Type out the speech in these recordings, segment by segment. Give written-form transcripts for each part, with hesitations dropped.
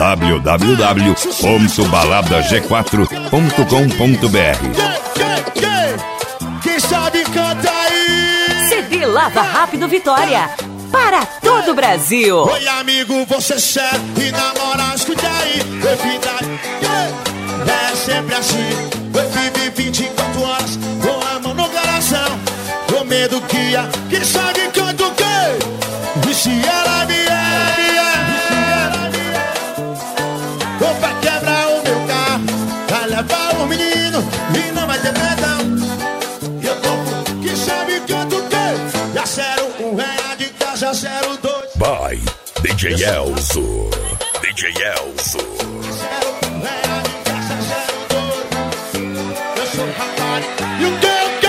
www.baladag4.com.br. Quem sabe canta aí. CD Lava Rápido Vitória, para todo o Brasil. Oi amigo, você sério e namorar, escuta aí. É sempre assim. Eu vivi 24 horas com a mão no coração, com medo que a quem sabe canta o quê? E se ela vier, vai quebrar o meu carro, vai levar o menino e não vai ter perdão. E eu tô quem sabe canta o quê? Já R$0 de casa, 02. By DJ Elzo. DJ Elzo. E o que?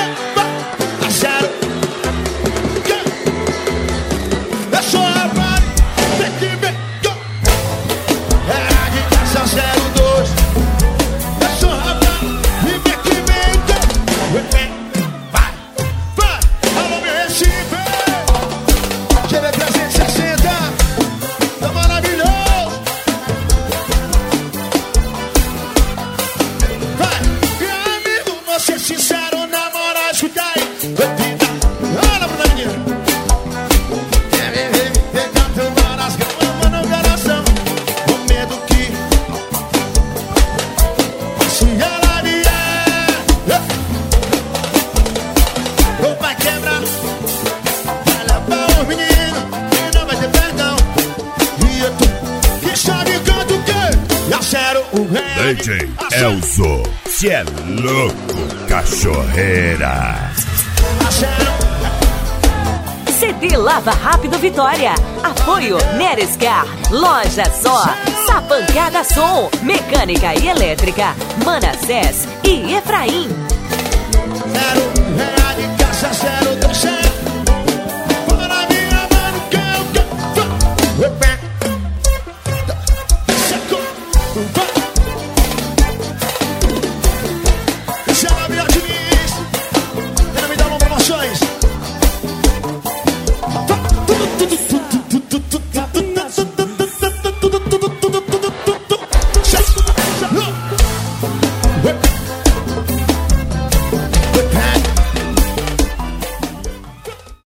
Eu sou rapaz, tem que ver. É de casa 02. Eu sou rapaz, e vem que vem. Vai. Alô, meu Recife. GB 360. Tá maravilhoso. Vai. Meu amigo, você é sincero, namorar, escuta aí. Olha pra menina. DJ Elzo, cê é louco, cachorreira. CD Lava Rápido Vitória. Apoio Nerescar, Loja Só, Sapancada Som, Mecânica e Elétrica, Manassés e Efraim. R$0 de casa,